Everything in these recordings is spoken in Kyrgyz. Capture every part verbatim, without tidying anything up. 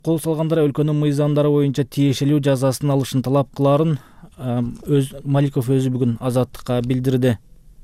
Кол салгандар өлкөнүн мыйзамдары боюнча тиешелүү жазасын алышын талап кылаарын өз Маликов өзү бүгүн Азаттыкка билдирди.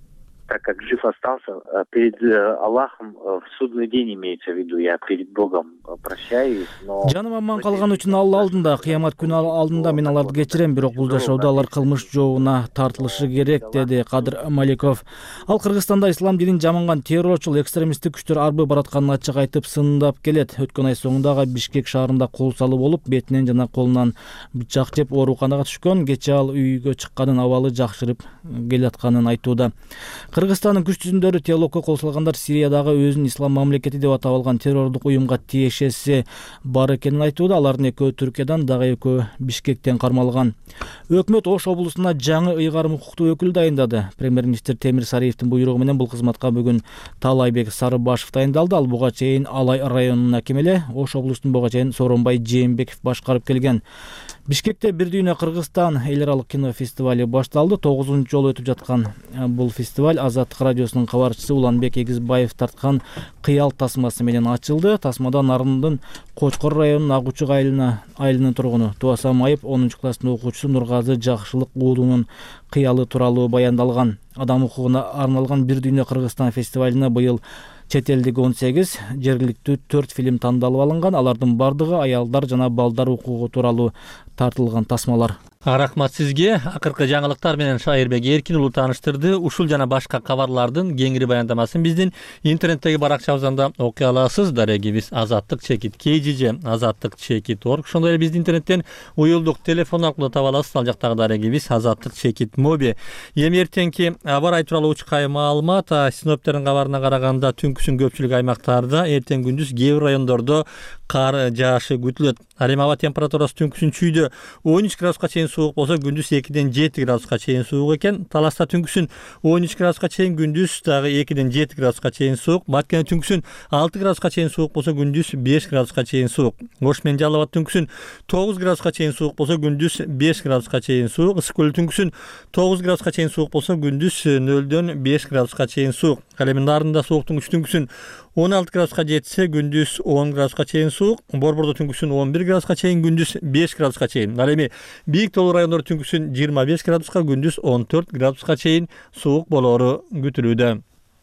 Так как жив остался, перед Аллахом в судный день имеется в виду, я перед Богом прощаюсь, но... Жаным аман калган үчүн Алла алдында, кыямат күнү алдында мен аларды кечирем, бирок бул жашоодо алар кылмыш жообуна тартылышы керек, деди Кадыр Маликов. Ал Кыргызстанда ислам динин жаманган террорчул экстремисттик күчтөр арбы баратканын ачык айтып сындап келет. Өткөн ай соңунда Бишкек шаарында кол салуу болуп, бетинен жана колунан бычак жеп ооруканага түшкөн. Кечээ ал үйгө чыкканын, абалы жакшырып келатканын айтууда. Кыргызстандын күч түзүмдөрү Телокко кол салгандар Сириядагы өзүн ислам мамлекети деп атап алган террордук уюмга тиешеси бар экенин айтууда. Алардын экөө Түркиядан, дагы экөө Бишкектен кармалган. Өкмөт Ош облусуна жаңы ыйгарым укуктуу өкүл дайындады. Премьер-министр Темир Сариевдин буйругу менен бул кызматка бүгүн Таалайбек Сарыбашев дайындалды. Ал буга чейин Алай районунун акими эле, Ош облусунун буга чейин Сооронбай Жээнбеков башкарып келген. Бишкекте Бир дүйнө Кыргызстан эл аралык кино фестивали башталды. тогузунчу жолу өтүп жаткан бул фестиваль Азаттык радиосунун кабарчысы Уланбек Эгизбаев тарткан кыял тасмасы менен ачылды. Тасмада Нарындын Кочкор районунун Агучук айылына айылынын тургуну Туаса Майып онунчу класстын окуучусу Нургазы Жакшылык уулунун кыялы тууралуу баяндалган. Адам укугуна арналган Бир дүйнө Кыргызстан фестивалына быйыл чет элдик он сегиз, жергиликтүү төрт фильм тандалып алынган. Алардын бардыгы аялдар жана балдар укугу тууралуу тартылган тасмалар. Рахмат сизге. Акыркы жаңылыктар менен Шайырбек Эркин уулу тааныштырды. Ушул жана башка кабарлардын кеңири баяндамасын биздин интернеттеги баракчабызда окуй аласыз. Дарегибиз Азаттык чекит кей жи же азаттык чекит точка орг. Ошондой эле биздин интернеттен уюлдук телефон аркылуу таба аласыз. Ал жактагы дарегибиз азаттык чекит моби. Эми эртеңки аба ырайы тууралуу учкай маалымат. Синоптиктердин кабарына караганда түнкүсүн көпчүлүк аймактарда, эртең күндүз кээ бир райондордо кар жаашы күтүлөт. Ал эми аба температурасы түнкүсүн чүйдө он үч градуска чейин суук болсо, күндүз экиден жети градуска чейин суук экен. Таласта түнкүсүн он үч градуска чейин, күндүз дагы экиден жети градуска чейин суук. Баткенде түнкүсүн алты градуска чейин суук болсо, күндүз беш градуска чейин суук. Ош менен Жалал Абад түнкүсүн тогуз градуска чейин суук болсо, күндүз беш градуска чейин суук. Ысык Көл түнкүсүн тогуз градуска чейин суук болсо, күндүз нөлдөн беш градуска чейин суук. Ал эми Нарында сууктун күч түнкүсүн он алты градуска жетсе, күндүз он градуска чейин суук. Борбордо түнкүсүн он бир градуска чейин, күндүз беш градуска чейин. Ал эми бийик тоолуу райондор түнкүсүн жыйырма беш градуска, күндүз он төрт градуска чейин суук болоору күтүлүүдө.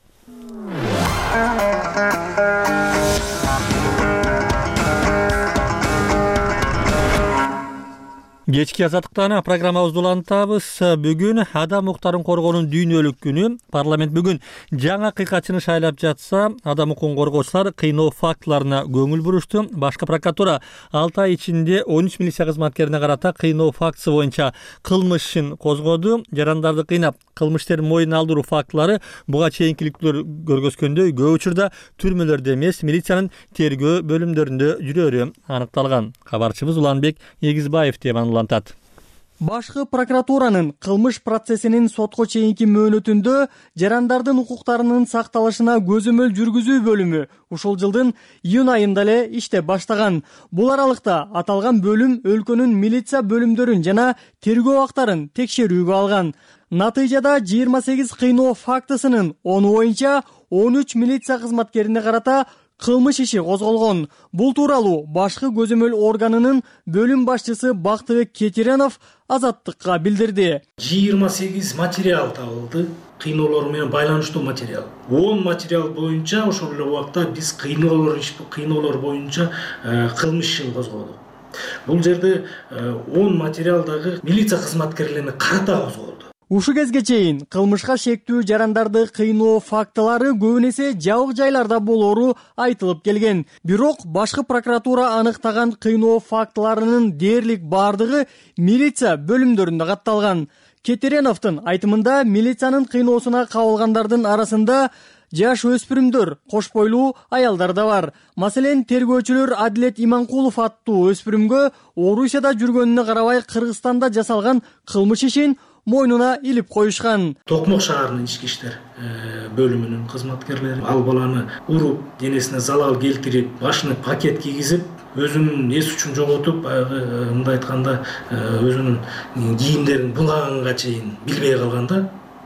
Кечки азаттыктан программабызды улантабыз. Бүгүн адам укуктарын коргоонун дүйнөлүк күнү. Парламент бүгүн жаңы кыйкатчыны шайлап жатса, адам укугун коргоочулар кыйноо фактыларына көңүл бурушту. Башкы прокуратура алты ай ичинде он үч милиция кызматкерине карата кыйноо фактысы боюнча кылмыш ишин козгоду. Жарандарды кыйнап кылмыштердин мойнуна алдыруу фактылары буга чейинкиликтүүлөр көргөзгөндөй көп учурда түрмөлөрдө эмес, милициянын тергөө бөлүмдөрүндө жүрөөрү аныкталган. Кабарчыбыз Уланбек Эгизбаев деп улантат. Башкы прокуратуранын кылмыш процессинин сотко чейинки мөөнөтүндө жарандардын укуктарынын сакталышына көзөмөл жүргүзүү бөлүмү ушул жылдын июнь айында эле иштеп баштаган. Бул аралыкта аталган бөлүм өлкөнүн милиция бөлүмдөрүн жана тергөө актарын текшерүүгө алган. Натыйжада жыйырма сегиз кыйноо фактысынын оны боюнча он үч милиция кызматкерине карата кылмыш иши козголгон. Бул тууралуу башкы көзөмөл органынын бөлүм башчысы Бактыбек Кетиренов Азаттыкка билдирди. жыйырма сегиз материал табылды, кыйноолор менен байланыштуу материал. он материал боюнча ошол эле убакта биз кыйноолор кыйноолор боюнча кылмыш ишин козгодук. Бул жерде он материалдагы милиция кызматкерлерине карата козголду. Ушу кезге чейин кылмышка шектүү жарандарды кыйноо фактылары көбүн эсе жабык жайларда болоору айтылып келген. Бирок башкы прокуратура аныктаган кыйноо фактыларынын дээрлик бардыгы милиция бөлүмдөрүндө катталган. Кетиреновдун айтымында милициянын кыйноосуна кабылгандардын арасында жаш өспүрүмдөр, кош бойлуу аялдар да бар. Маселен, тергөөчүлөр Адилет Иманкулов аттуу өспүрүмгө Орусияда жүргөнүнө карабай Кыргызстанда жасалган кылмыш ишин мойнуна илип коюшкан. Токмок шаарынын ички иштер бөлүмүнүн кызматкерлери ал баланы уруп, денесине залал келтирип, башына пакет кийгизип, өзүнүн эс үчүн жоготуп, мындай айтканда өзүнүн кийимдерин булаганга чейин билбей калганда,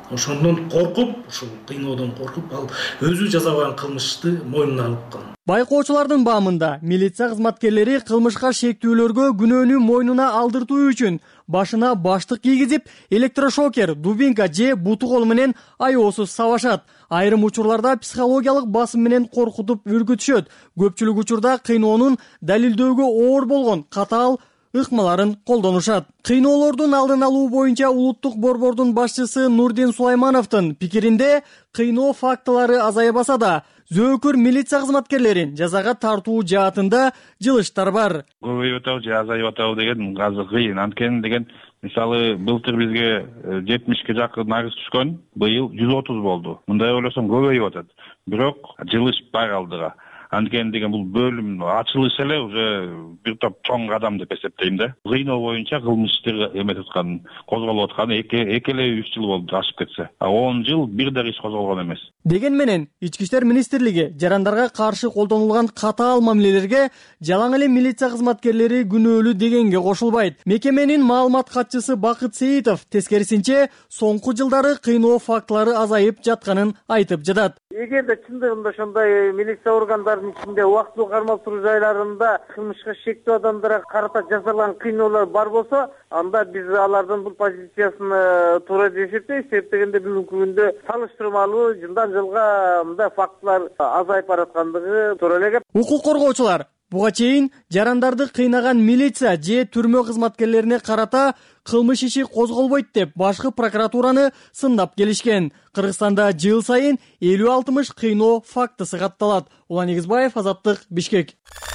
ошондон коркуп, ушул кыйноодон коркуп, ал өзү жасаган кылмышты мойнуна алып. Байкоочулардын баамында милиция кызматкерлери кылмышка шектүүлөргө күнөөнү мойнуна алдыртуу үчүн башына баштык кийгизип, электрошокер, дубинка же буту кол менен аеосуз сабашат. Айрым учурларда психологиялык басым менен коркутуп үркүтүшөт. Көпчүлүк учурда кыйноонун далилдөөгө оор болгон катаал ыкмаларын колдонушат. Кыйноолордун алдын алуу боюнча улуттук борбордун башчысы Нурдин Сулаймановдун пикиринде кыйноо фактылары азайбаса да, зөөкүр милиция кызматкерлерин жазага тартуу жаатында жылыштар бар. Көбөйүп атабы же азайып атабы деген азыр кыйын. Анткени деген мисалы былтыр бизге жетимишке жакын арыз түшкөн, быйыл жүз отуз болду. Мындай ойлосом көбөйүп атат. Бирок жылыш бар алдыга. Анткени деген бул бөлүм ачылыш эле уже бир топ чоң кадам деп эсептейм да. Кыйноо боюнча кылмыш иштер эметип аткан, козголуп аткан эки эле үч жыл болду ашып кетсе. А он жыл бир да иш козголгон эмес. Деген менен Ички иштер министрлиги жарандарга каршы колдонулган катаал мамилелерге жалаң эле милиция кызматкерлери күнөөлүү дегенге кошулбайт. Мекеменин маалымат катчысы Бакыт Сейитов тескерисинче соңку жылдары кыйноо фактылары азайып жатканын айтып жатат. Эгерде чындыгында ошондой милиция органдарынын ичинде убактылуу кармалыштыруу жайларында кылмышка шектүү адамдарга карата жасалган кыйноолор бар болсо, анда биз алардын бул позициясын туура деп эсептейбиз. Себеп бүгүнкү күндө салыштырмалуу жылдан жылга мындай фактылар азайып бараткандыгы туура эле кеп. Укук коргоочулар буга чейин жарандарды кыйнаган милиция же түрмө кызматкерлерине карата кылмыш иши козголбойт деп башкы прокуратураны сындап келишкен. Кыргызстанда жыл сайын элүү алтымыш кыйноо фактысы катталат. Улан Эгизбаев, Азаттык, Бишкек.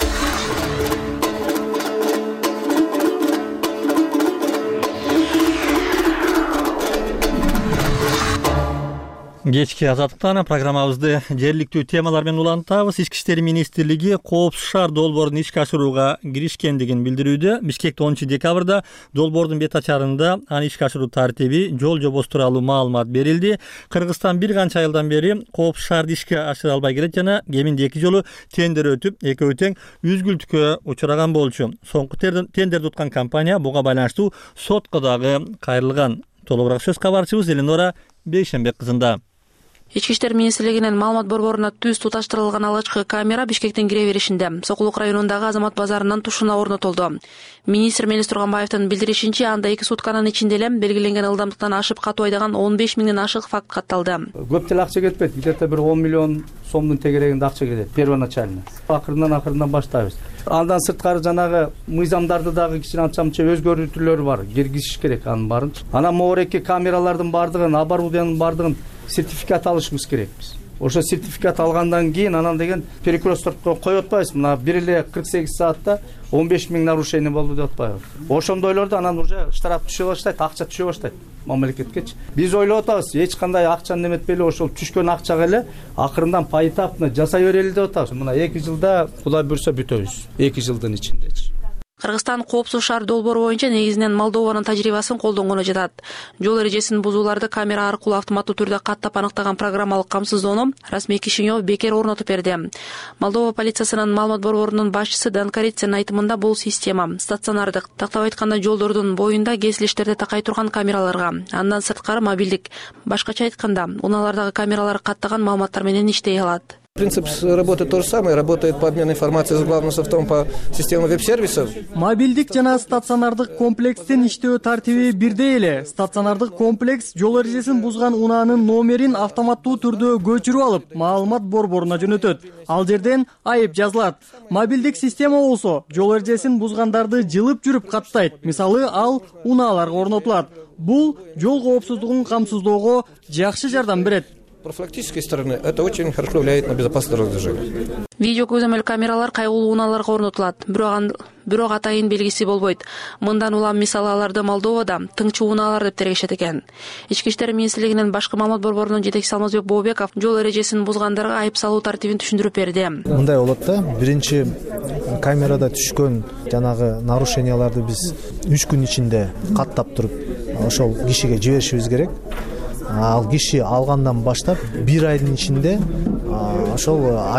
Кечки Азаттыктан программабызды жергиликтүү темалар менен улантабыз. Ички иштер министрлиги Коопсуз шаар долбоорун ишке ашырууга киришкендигин билдирүүдө. Бишкекте онунчу декабрда долбоордун бет ачарында аны ишке ашыруу тартиби, жол жобосу тууралуу маалымат берилди. Кыргызстан бир канча айылдан бери Коопсуз шаарды ишке ашыра албай келет жана кеминде эки жолу тендер өтүп, экөө тең үзгүлтүккө учураган болчу. Соңку тендерди уткан компания буга байланыштуу сотко дагы кайрылган. Толугураак сөз кабарчыбыз Эленора Бейшенбек кызында. Ички иштер министрлигинин маалымат борборуна түз туташтырылган алгачкы камера Бишкектин кире беришинде Сокулук районундагы Азамат базарынын тушуна орнотулду. Министр Мелис Турганбаевдин билдиришинче, анда эки сутканын ичинде эле белгиленген ылдамдыктан ашып катуу айдаган он беш миңден ашык факт катталды. Көп деле акча кетпейт. Где-то бир он миллион сомдун тегерегинде акча кетет первоначально. Акырынан акырынан баштайбыз. Андан сырткары жанагы мыйзамдарды дагы кичине анча-мынча өзгөртүүлөр бар. Киргизиш керек анын баарын. Анан могуреки камералардын бардыгын, оборудованиянын бардыгын сертификат алышыбыз керекпиз. Ошо сертификат алгандан кийин анан деген перекрестокко коюп атпайбыз. Мына бир эле кырк сегиз саатта он беш миң нарушение болду деп атпайбы. Ошондойлордо анан уже штраф түшө баштайт, акча түшө баштайт мамлекеткечи. Биз ойлоп атабыз, эч кандай акчаны эметпей эле ошол түшкөн акчага эле акырындан поэтапно жасай берели деп атабыз. Мына эки жылда Кудай буйрса бүтөбүз. эки жылдын ичиндечи. Кыргызстан Коопсуз шаар долбоору боюнча негизинен Молдованын тажрыйбасын колдонгону жатат. Жол эрежесин бузууларды камера аркылуу автоматтуу түрдө каттап аныктаган программалык камсыздоону Расмий Кишинев бекер орнотуп берди. Молдова полициясынын маалымат борборунун башчысы Дан Карицын айтымында бул система стационардык, тактап айтканда жолдордун боюнда кесилиштерде такай турган камераларга, андан сырткары мобилдик, башкача айтканда унаалардагы камералар каттаган маалыматтар менен иштей алат. Принцип работы тот же самый, работает по обмену информацией с главным софтом по системе веб-сервисов. Мобилдик жана стационардык комплекстин иштөө тартиби бирдей эле. Стационардык комплекс жол эрежесин бузган унаанын номерин автоматтуу түрдө көчүрүп алып, маалымат борборуна жөнөтөт. Ал жерден айып жазылат. Мобилдик система болсо жол эрежесин бузгандарды жылып жүрүп каттайт. Мисалы, ал унааларга орнотулат. Бул жол коопсуздугун камсыздоого жакшы жардам берет. С профилактической стороны это очень хорошо влияет на безопасность движения. Видео көзөмөл камералар кайгылуу унааларга орнотулат. Бирок бирок атайын белгиси болбойт. Мындан улам мисалы аларды Молдовада тыңчы унаалар деп тергешет экен. Ички иштер министрлигинин башкы маалымат борборунун жетекчиси Алмазбек Бообеков жол эрежесин бузгандарга айып салуу тартибин түшүндүрүп берди. Мындай болот да, биринчи камерада түшкөн жанагы нарушенияларды биз үч күн ичинде каттап туруп ошол кишиге жиберишибиз керек. Ал киши алгандан баштап бир айдын ичинде ошол айып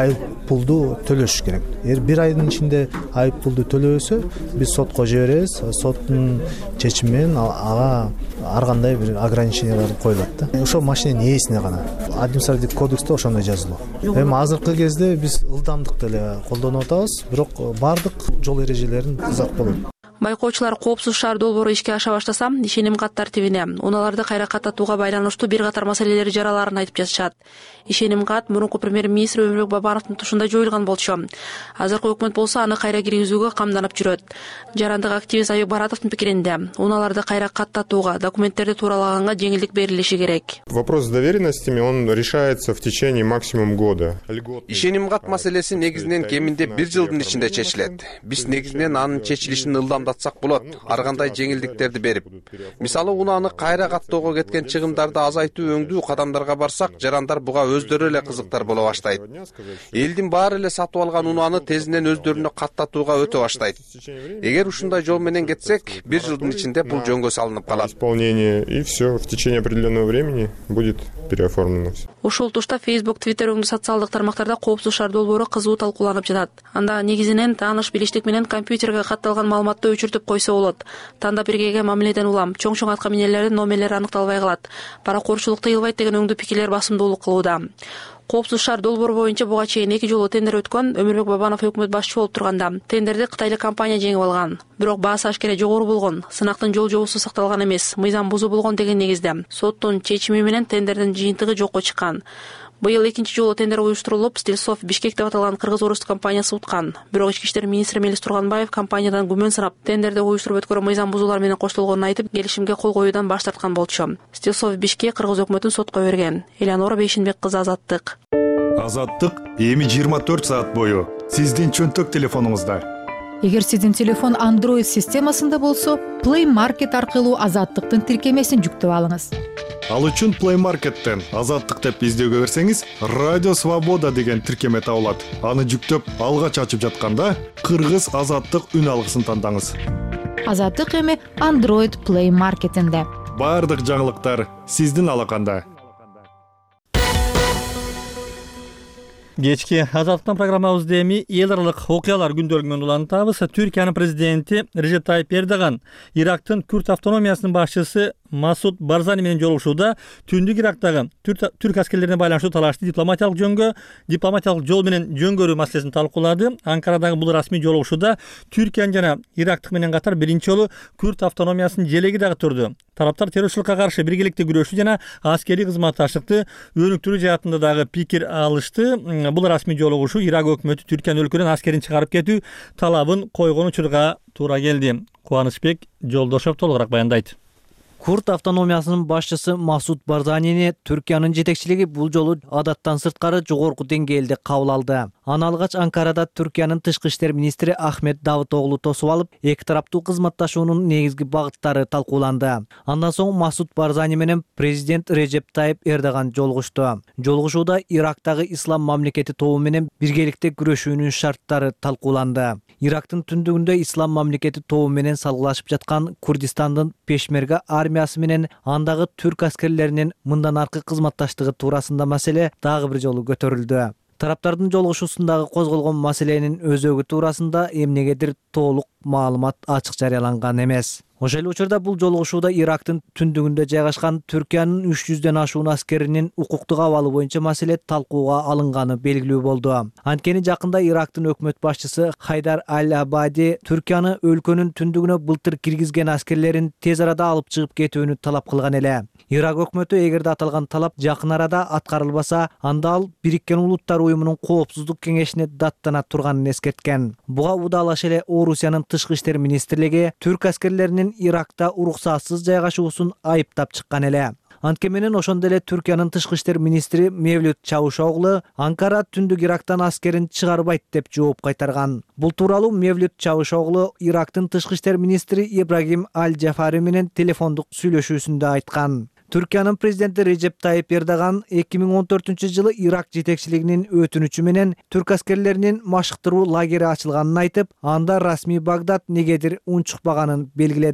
пулду төлөш керек. Эгер бир айдын ичинде айып пулду төлөбөсө, биз сотко жиберебиз. Соттун чечими менен ага ар кандай бир ограничениялар коюлат да. Ошол машиненин ээсине гана. Административдик кодексте ошондой жазылуу. Эми азыркы кезде биз ылдамдыкты эле колдонуп атабыз, бирок бардык жол эрежелерин ызак болот. Байкоочулар коопсуз шаар долбоору ишке аша баштаса, ишеним кат тартибине унааларды кайра каттатууга байланыштуу бир катар маселелер жараларын айтып жатышат. Ишеним кат мурунку премьер-министр Өмүрбек Бабановдун тушунда жоюлган болчу. Азыркы өкмөт болсо аны кайра киргизүүгө камданып жүрөт. Жарандык активист Айып Баратовдун пикиринде, унааларды кайра каттатууга, документтерди тууралаганга жеңилдик берилиши керек. Вопрос с доверенностями, он решается в течение максимум года. Ишеним кат маселеси негизинен кеминде бир жылдын ичинде чечилет. Биз негизинен анын чечилишин ылдамдатсак болот, ар кандай жеңилдиктерди берип. Мисалы, унааны кайра каттоого кеткен чыгымдарды азайтуу өңдүү кадамдарга барсак, жарандар буга өздөрү эле кызыктар боло баштайт. Элдин баары эле сатып алган унааны тезинен өздөрүнө каттатууга өтө баштайт. Эгер ушундай жол менен кетсек, бир жылдын ичинде бул жөнгө салынып калат. Исполнение и все в течение определенного времени будет переоформлено. Ушул тушта Facebook, Twitter өңдүү социалдык тармактарда коопсуз шаар долбоору кызуу талкууланып жатат. Анда негизинен тааныш билиштик менен компьютерге катталган маалыматты өчүртүп койсо болот. Тандап эркекке мамиледен улам, чоң-чоң атка минелердин номерлери аныкталбай калат. Паракорчулук тыйылбайт деген өңдүү пикирлер басымдуулук кылууда. Коопсуз шаар долбоору боюнча буга чейин эки жолу тендер өткөн Өмүрбек Бабанов өкмөт башчы болуп турганда, тендерди кытайлык компания жеңип алган. Бирок баасы ашкере жогору болгон, сынактын жол жобосу сакталган эмес, мыйзам бузуу болгон деген негизде соттун чечими менен тендердин жыйынтыгы жокко чыккан. Быйыл экинчи жолу тендер уюштурулуп, Стильсов Бишкек деп аталган кыргыз-орус компаниясы уткан. Бирок ички иштер министри Мелис Турганбаев компаниядан күмөн санап, тендерди уюштуруп өткөрүү мыйзам бузуулар менен коштолгонун айтып, келишимге кол коюудан баш тарткан болчу. Стильсов Бишкек кыргыз өкмөтүн сотко берген. Элеонора Бейшинбек кызы, Азаттык. Азаттык эми жыйырма төрт саат бою сиздин чөнтөк телефонуңузда. Эгер сиздин телефон Android системасында болсо, Play Market аркылуу Азаттыктын тиркемесин жүктөп алыңыз. Ал үчүн Play Market'тен Азаттык деп издөөгө берсеңиз, Радио Свобода деген тиркеме табылат. Аны жүктөп алгач ачып жатканда, Кыргыз Азаттык үн алгысын тандаңыз. Азаттык эми Android Play Market'инде. Бардык жаңылыктар сиздин алаканда. Кечки Азаттыктан программабызда эми эл аралык окуялар күндөлүгүнөн улантабыз. Түркиянын президенти Режеп Тайип Эрдоган Ирактын Күрд автономиясынын башчысы Масуд Барзани менен жолугушууда түндүк Ирактагы түрк аскерлерине байланыштуу талашты дипломатиялык жөнгө, дипломатиялык жол менен жөнгөрүү маселесин талкуулады. Анкарадагы бул расмий жолугушууда Түркиянын жана Ирактык менен катар биринчи жолу Күрд автономиясынын желеги дагы турду. Тараптар террорчулукка каршы биргеликте күрөшүү жана аскерий кызматташтыкты өнүктүрүү жаатында дагы пикир алышты. Бул расмий жолугушуу Ирак өкмөтү Түркиянын өлкөдөн аскерин чыгарып кетүү талабын койгон учурга туура келди. Кубанычбек Жолдошов толугураак баяндайт. Күрд автономиясынын башчысы Масуд Барзанини Түркиянын жетекчилиги бул жолу адаттан сырткары жогорку деңгээлде кабыл алды. Аны алгач Анкарада Түркиянын тышкы иштер министри Ахмет Давутоглу тосуп алып, эки тараптуу кызматташуунун негизги багыттары талкууланды. Андан соң Масуд Барзани менен президент Режеп Тайип Эрдоган жолугушту. Жолугушууда Ирактагы ислам мамлекети тобу менен биргеликте күрөшүүнүн шарттары талкууланды. Ирактын түндүгүндө ислам мамлекети тобу менен салгылашып жаткан Курдистандын Пешмерга армиясы менен андагы түрк аскерлеринин мындан аркы кызматташтыгы туурасында маселе дагы бир жолу көтөрүлдү. Тараптардын жолугушуусундагы козголгон маселенин өзөгү туурасында эмнегедир толук маалымат ачык жарыяланган эмес. Ошол учурда бул жолугушууда Ирактын түндүгүндө жайгашкан Түркиянын үч жүздөн ашуун аскеринин укуктук абалы боюнча маселе талкууга алынганы белгилүү болду. Анткени жакында Ирактын өкмөт башчысы Хайдар Аль-Абади Түркияны өлкөнүн түндүгүнө былтыр киргизген аскерлерин тез арада алып чыгып кетүүнү талап кылган эле. Ирак өкмөтү эгерде аталган талап жакын арада аткарылбаса, анда ал Бириккен Улуттар уюмунун коопсуздук кеңешине даттана турганын эскерткен. Буга удалаш эле Орусиянын тышкы иштер министрлиги түрк аскерлеринин Иракта уруксатсыз жайгашуусун айыптап чыккан эле. Антке менен ошондой эле Түркиянын тышкы иштер министри Мевлют Чавушоглу Анкара түндүк Ирактан аскерин чыгарбайт деп жооп кайтарган. Бул тууралуу Мевлют Чавушоглу Ирактын тышкы иштер министри Ибрагим Аль-Джафари менен телефондук сүйлөшүүсүндө айткан. Түркиянын президенти Режеп Тайип Эрдоган эки миң он төртүнчү жылы Ирак жетекчилигинин өтүнүчү менен түрк аскерлеринин машыктыруу лагери ачылганын айтып, анда расмий Багдад негедир унчукпаганын белгиледи.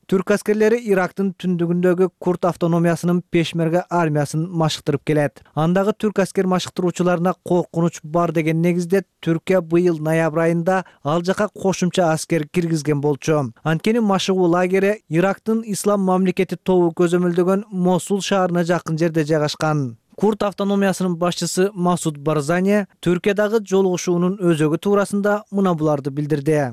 Түрк аскерлери Ирактын түндүгүндөгү Курд автономиясынын Пешмерга армиясын машыктырып келет. Андагы түрк аскер машыктыруучуларына коркунуч бар деген негизде Түркия быйыл ноябрь айында ал жака кошумча аскер киргизген болчу. Анткени машыгуу лагери Ирактын Ислам мамлекети тобу көзөмөлдөгөн Мосул шаарына жакын жерде жайгашкан. Курд автономиясынын башчысы Масуд Барзани Түркиядагы жолугушуунун өзөгү туурасында мына буларды билдирди.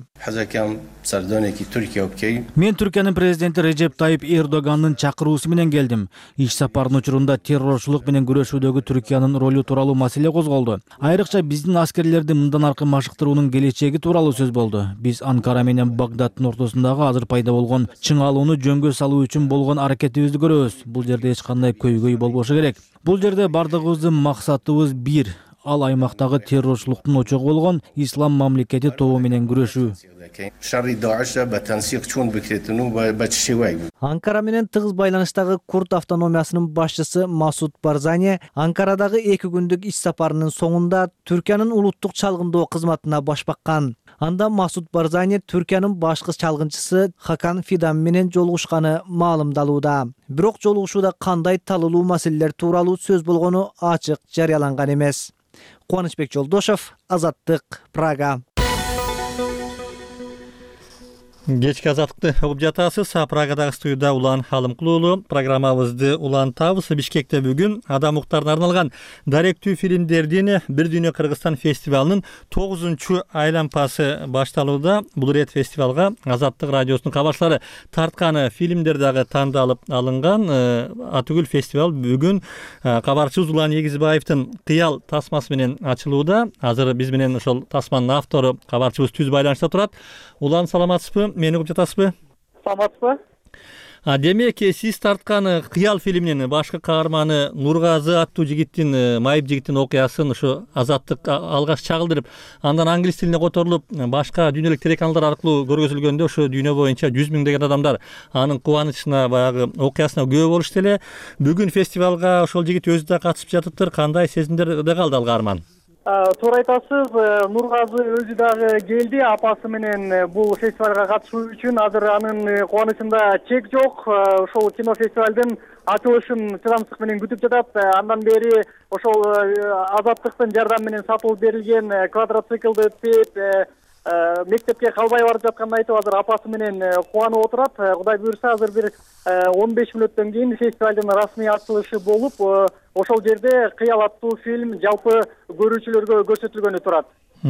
Мен Түркиянын президенти Режеп Тайип Эрдоганын чакыруусу менен келдим. Иш сапардын учурунда террорчулук менен күрөшүүдөгү Түркиянын ролу тууралуу маселе козголду. Айрыкча биздин аскерлерди мындан аркы машыктыруунун келечеги тууралуу сөз болду. Биз Анкара менен Багдадтын ортосундагы азыр пайда болгон чыңалууну жөнгө салуу үчүн болгон аракетибизди көрөбүз. Бул жерде эч кандай көйгөй болбошу керек. Бул жерде бардыгыбыздын максатыбыз бир. Ал аймактагы террорчулуктун очогу болгон Ислам мамлекети тобу менен күрөшүү. Анкара менен тыгыз байланыштагы Курд автономиясынын башчысы Масуд Барзани Анкарадагы эки күндүк иш сапарынын соңунда Түркиянын улуттук чалгындоо кызматына баш баккан. Анда Масуд Барзани Түркиянын башкы чалгынчысы Хакан Фидан менен жолугушканы маалымдалууда. Бирок жолугушууда кандай талылуу маселелер тууралуу сөз болгону ачык жарыяланган эмес. Кубанычбек Жолдошов, Азаттык, Прага. Кечки азаттыкты угуп жатасыз. Прагадагы студияда Улан Халымкулуулу. Программабызды улантабыз. Бишкекте бүгүн адам укуктарына арналган даректүү фильмдердин Бир дүйнө Кыргызстан фестивалынын тогузунчу айлампасы башталууда. Бул рет фестивалга Азаттык радиосунун кабарчылары тарткан фильмдер дагы тандалып алынган. Атүгүл фестивал бүгүн кабарчыбыз Улан Егизбаевдин Кыял тасмасы менен ачылууда. Азыр биз менен ошол тасманын автору кабарчыбыз түз байланышта турат. Улан, саламатсызбы? Мени угуп жатасызбы? Саламатсызбы? А демек, сиз тарткан Кыял фильминин башкы каарманы Нургазы аттуу жигиттин, майып жигиттин окуясын ушу Азаттык алгаш чагылдырып, андан англис тилине которулуп, башка дүйнөлүк телеканалдар аркылуу көргөзүлгөндө ошо дүйнө боюнча жүз миңдеген адамдар анын кубанычына, баягы окуясына күбө болушту эле. Бүгүн фестивалга ошол жигит өзү да катышып жатыптыр. Кандай сезимдерде калды ал каарман? Туура айтасыз, Нургазы өзү дагы келди, апасы менен бул фестивалга катышуу үчүн. Азыр анын кубанычында чек жок. Ошол кинофестивалдын ачылышын чыдамсыздык менен күтүп жатат. Андан бери ошол Азаттыктын жардамы менен сатылып берилген квадроциклды тээп, мектепке калбай барып жатканын айтып, азыр апасы менен кубанып отурат. Кудай буюрса, азыр бир он беш мүнөттөн кийин фестивалдын расмий ачылышы болуп, ошол жерде Кыял аттуу фильм жалпы көрүүчүлөргө көрсөтүлгөнү турат.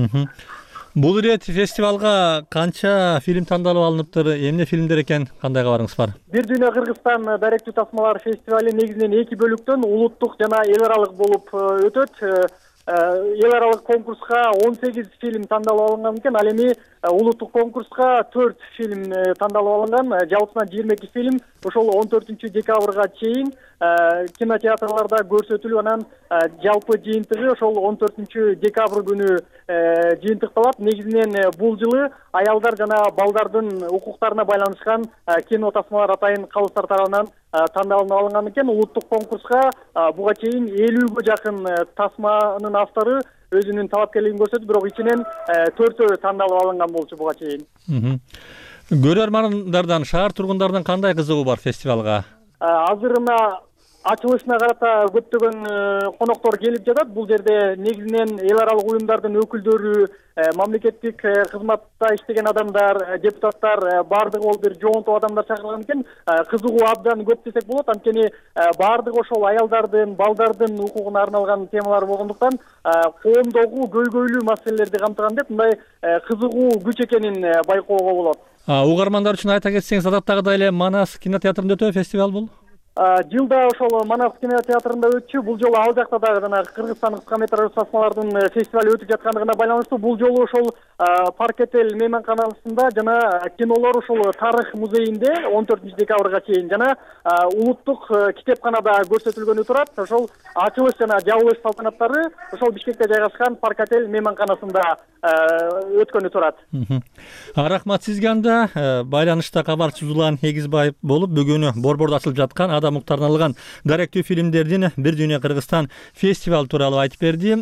Бул рет фестивалга канча фильм тандалып алыныптыр? Эмне фильмдер экен? Кандай кабарыңыз бар? Бир дүйнө Кыргызстан даректүү тасмалар фестивали негизинен эки бөлүктөн улуттук жана эл аралык болуп өтөт. Эл аралык конкурска он сегиз фильм тандалып алынган экен. Ал эми улуттук конкурска төрт фильм тандалып алынган. Жалпысынан жыйырма эки фильм ошол он төртүнчү декабрга чейин кинотеатрларда көрсөтүлүп, анан жалпы жыйынтыгы ошол он төртүнчү декабрь күнү жыйынтыкталат. Негизинен бул жылы аялдар жана балдардын укуктарына байланышкан кино тасмалар атайын калыстар тарабынан тандалып алынган экен. Улуттук конкурска буга чейин элүүгө жакын тасманын автору өзүнүн талапкерлигин көрсөтүп, бирок ичинен төртөө тандалып алынган болчу буга чейин. Көрөрмандардан, шаар тургундарынан кандай кызыгуу бар фестивалга? Азырына ачылышына карата көптөгөн коноктор келип жатат. Бул жерде негизинен эл аралык уюмдардын өкүлдөрү, мамлекеттик кызматта иштеген адамдар, депутаттар, баардыгы ол бир жоонтуп адамдар чакырылган экен. Кызыгуу абдан көп десек болот, анткени баардыгы ошол аялдардын, балдардын укугуна арналган темалар болгондуктан коомдогу көйгөйлүү маселелерди камтыган деп мындай кызыгуу күч экенин байкоого болот. Угармандар үчүн айта кетсеңиз, адаттагыдай эле Манас кинотеатрында өтөбү фестивал бул? Жылда ошол Манас кинотеатрында өтчү. Бул жолу ал жакта дагы жана Кыргызстан кыска метраждуу тасмалардын фестивали өтүп жаткандыгына байланыштуу бул жолу ошол Паркетел мейманканасында жана кинолор ошол Тарых музейинде он төртүнчү декабрга чейин жана улуттук китепканада көрсөтүлгөнү турат. Ошол ачылыш жана жабылыш салтанаттары ошол Бишкекте жайгашкан Паркетел мейманканасында өткөнү турат. Рахмат сизге. Анда байланышта кабарчыбыз Улан Егизбаев болуп, бүгүнү Борбордо ачылып жаткан адам укуктарына арналган даректүү фильмдердин Бир дүйнө Кыргызстан фестивал тууралуу айтып берди.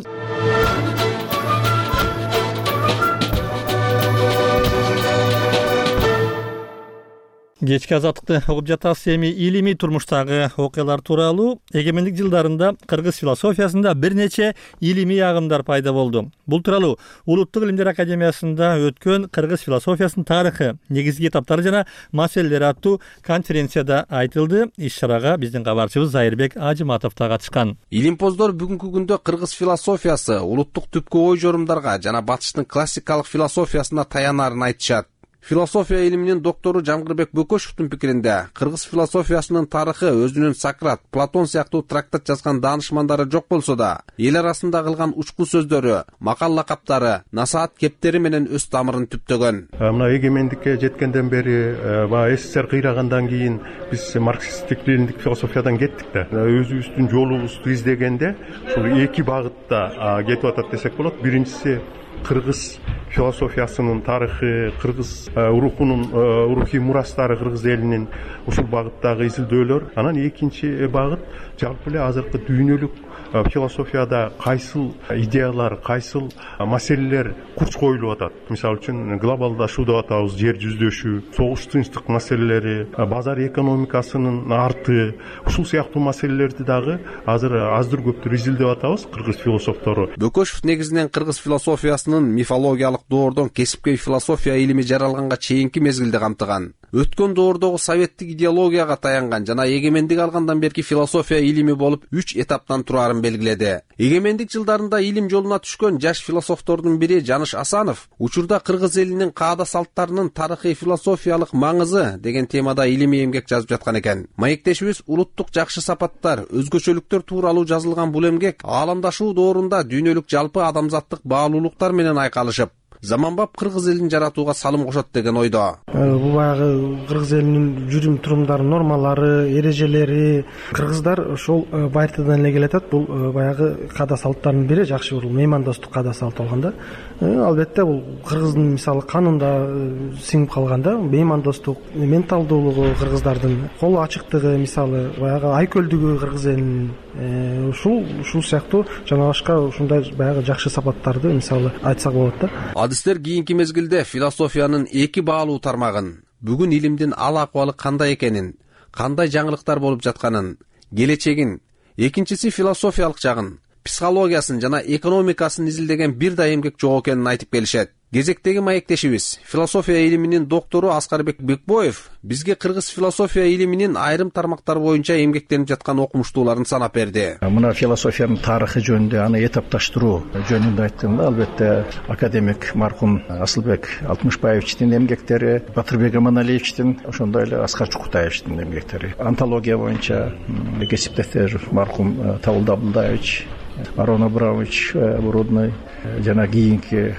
Кечки азаттыкты угуп жатасыз. Эми илимий турмуштагы окуялар тууралуу. Эгемендик жылдарында кыргыз философиясында бир нече илимий агымдар пайда болду. Бул тууралуу Улуттук илимдер академиясында өткөн кыргыз философиясынын тарыхы, негизги этаптары жана маселелери аттуу конференцияда айтылды. Иш-чарага биздин кабарчыбыз Зайырбек Ажыматов да катышкан. Илимпоздор бүгүнкү күндө кыргыз философиясы улуттук түпкү ой жорумдарга жана батыштын классикалык философиясына таянарын айтышат. Философия илиминин доктору Жамгырбек Бөкөшевдун пикиринде, кыргыз философиясынын тарыхы өзүнүн Сократ, Платон сыяктуу трактат жазган даанышмандары жок болсо да, эл арасында кылган учкун сөздөрү, макал лакаптары, насаат кептери менен өз тамырын түптөгөн. Мына эгемендикке жеткенден бери, баягы СССР кыйрагандан кийин биз марксисттик лениндик философиядан кеттик да. Өзүбүздүн жолубузду издегенде, ушул эки багытта кетип атат десек болот. Биринчиси кыргыз философиясынын тарыхы, кыргыз рухунун рухий мурастары кыргыз элинин ушул багыттагы изилдөөлөр. Анан экинчи багыт жалпы эле азыркы дүйнөлүк философияда кайсыл идеялар, кайсыл маселелер курч коюлуп атат. Мисалы үчүн глобалдашуу деп атабыз, жер жүздөшүү, согуш тынчтык маселелери, базар экономикасынын арты, ушул сыяктуу маселелерди дагы азыр аздыр көптүр изилдеп атабыз кыргыз философтору. Бөкөшев негизинен кыргыз философиясынын мифологиялык доордон кесипкөй философия илими жаралганга чейинки мезгилди камтыган. Өткөн доордогу советтик идеологияга таянган жана эгемендик алгандан берки философия илими болуп үч этаптан турарын белгиледи. Эгемендик жылдарында илим жолуна түшкөн жаш философтордун бири Жаныш Асанов учурда кыргыз элинин каада салттарынын тарыхый философиялык маңызы деген темада илимий эмгек жазып жаткан экен. Маектешибиз улуттук жакшы сапаттар, өзгөчөлүктөр тууралуу жазылган бул эмгек ааламдашуу доорунда дүйнөлүк жалпы адамзаттык баалуулуктар менен айкалышып, заманбап кыргыз элин жаратууга салым кошот деген ойдо. Бул баягы кыргыз элинин жүрүм турумдары, нормалары, эрежелери, кыргыздар ошол байыртадан эле келатат. Бул баягы каада салттардын бири, жакшы бул меймандостук каада салт болгондо. Албетте бул кыргыздын мисалы канында сиңип калганда, меймандостук, менталдуулугу кыргыздардын, кол ачыктыгы, мисалы баягы айкөлдүгү кыргыз элинин ушул ушул сыяктуу жана башка ушундай баягы жакшы сапаттарды мисалы айтсак болот да. Адистер кийинки мезгилде философиянын эки баалуу тармагын, бүгүн илимдин ал акыбалы кандай экенин, кандай жаңылыктар болуп жатканын, келечегин, экинчиси философиялык жагын, психологиясын жана экономикасын изилдеген бир да эмгек жок экенин айтып келишет. Кезектеги маектешибиз, философия илиминин доктору Аскарбек Бекбоев бизге кыргыз философия илиминин айрым тармактар боюнча эмгектенип жаткан окумуштууларын санап берди. Мына философиянын тарыхы жөнүндө, аны этапташтыруу жөнүндө айтканда, албетте академик маркум Асылбек Алтымышбаевичтин эмгектери, Батырбек Аманалиевичтин, ошондой эле Аскар Чукутаевичтин эмгектери. Антология боюнча кесиптештер маркум Табыл Дабылдаевич, Арон Абрамович Бурудный, жана кийинки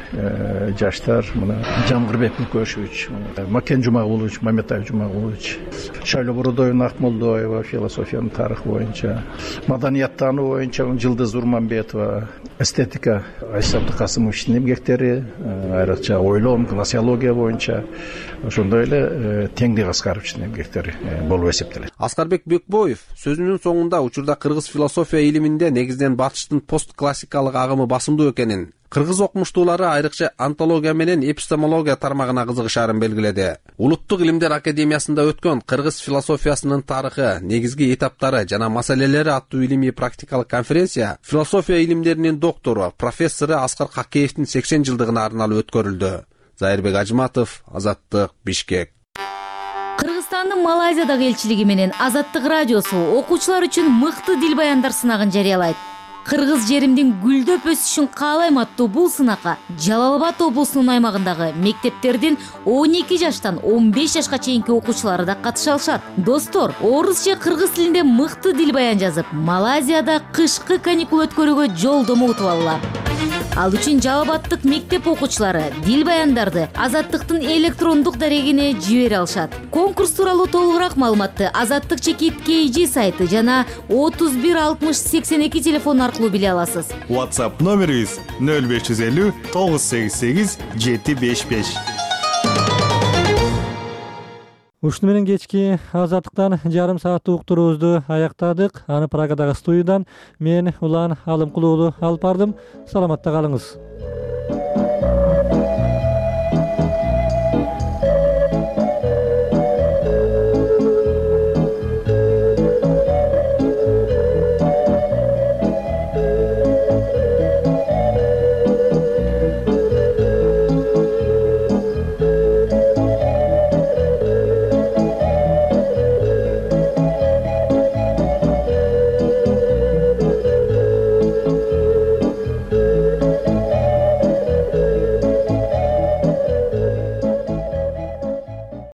жаштар мына Жамгырбек Бөкөшевич, Макен Жумагулович, Маметаев Жумагулович, Шайло Бурудоева, Акмолдоева философиянын тарыхы боюнча, маданияттануу боюнча Жылдыз Урманбетова, эстетика Айса Абдыкасымовичтин эмгектери, айрыкча ойлоо, гносеология боюнча ошондой эле Теңдик Аскаровичтин эмгектери болуп эсептелет. Аскарбек Бекбоев сөзүнүн соңунда учурда кыргыз философия илиминде негизден батыштын постклассикалык агымы басымдуу экенин, кыргыз окумуштуулары айрыкча антология менен эпистемология тармагына кызыгышарын белгиледи. Улуттук илимдер академиясында өткөн кыргыз философиясынын тарыхы, негизги этаптары жана маселелери аттуу илимий практикалык конференция философия илимдеринин доктору, профессору Аскар Какеевдин сексен жылдыгына арналып өткөрүлдү. Зайырбек Ажыматов, Азаттык, Бишкек. Кыргызстандын Малайзиядагы элчилиги менен Азаттык радиосу окуучулар үчүн мыкты дил баяндар сынагын жарыялайт. Кыргыз жеримдин гүлдөп өсүшүн каалайм аттуу бул сынакка Жалал Абад облусунун аймагындагы мектептердин он эки жаштан он беш жашка чейинки окуучулары да катыша алышат. Достор, орус же кыргыз тилинде мыкты дил баян жазып, Малайзияда кышкы каникул өткөрүүгө жолдомо утуп алгыла. Ал үчүн Жалал Абадтык мектеп окуучулары дил баяндарды Азаттыктын электрондук дарегине жибере алышат. Конкурс тууралуу толугураак маалыматты Азаттык чекит кей джи сайты жана отуз бир алтымыш сексен эки телефон аркылуу биле аласыз. WhatsApp номерибиз нөл беш жүз элүү тогуз сегиз сегиз жети беш беш. Ушуну менен кечки Азаттыктан жарым сааттык уктуруубузду аяктадык. Аны Прагадагы студиядан мен Улан Алымкулуу алып бардым. Саламатта калыңыз.